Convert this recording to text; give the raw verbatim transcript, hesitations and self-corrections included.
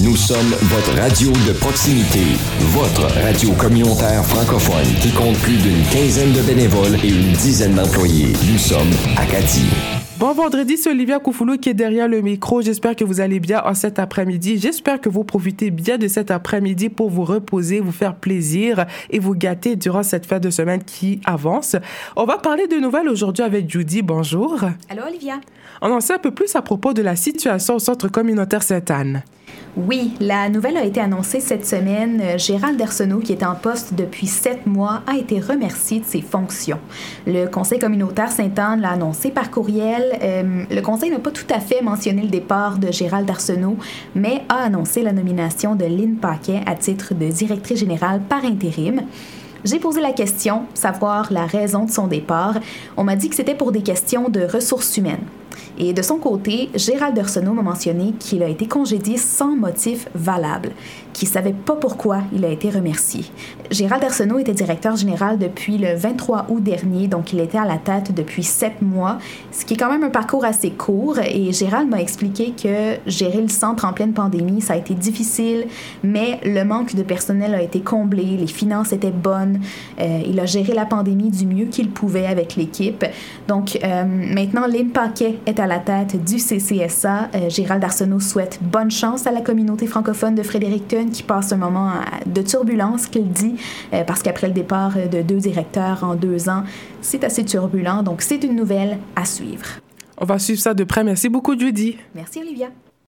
Nous sommes votre radio de proximité, votre radio communautaire francophone qui compte plus d'une quinzaine de bénévoles et une dizaine d'employés. Nous sommes Acadie. Bon vendredi, c'est Olivia Koufoulou qui est derrière le micro. J'espère que vous allez bien en cet après-midi. J'espère que vous profitez bien de cet après-midi pour vous reposer, vous faire plaisir et vous gâter durant cette fin de semaine qui avance. On va parler de nouvelles aujourd'hui avec Judy. Bonjour. Allô, Olivia. On en sait un peu plus à propos de la situation au Centre communautaire Sainte-Anne. Oui, la nouvelle a été annoncée cette semaine. Gérald Arsenault, qui est en poste depuis sept mois, a été remercié de ses fonctions. Le Conseil communautaire Sainte-Anne l'a annoncé par courriel. Euh, le Conseil n'a pas tout à fait mentionné le départ de Gérald Arsenault, mais a annoncé la nomination de Lynn Paquet à titre de directrice générale par intérim. J'ai posé la question, savoir la raison de son départ. On m'a dit que c'était pour des questions de ressources humaines. Et de son côté, Gérald Arsenault m'a mentionné qu'il a été congédié sans motif valable, qu'il ne savait pas pourquoi il a été remercié. Gérald Arsenault était directeur général depuis le vingt-trois août dernier, donc il était à la tête depuis sept mois, ce qui est quand même un parcours assez court. Et Gérald m'a expliqué que gérer le centre en pleine pandémie, ça a été difficile, mais le manque de personnel a été comblé, les finances étaient bonnes, euh, il a géré la pandémie du mieux qu'il pouvait avec l'équipe. Donc euh, maintenant, Lynn Paquet est à la tête du C C S A. Euh, Gérald Arsenault souhaite bonne chance à la communauté francophone de Fredericton qui passe un moment de turbulence, qu'il dit, euh, parce qu'après le départ de deux directeurs en deux ans, c'est assez turbulent. Donc, c'est une nouvelle à suivre. On va suivre ça de près. Merci beaucoup, Judy. Merci, Olivia.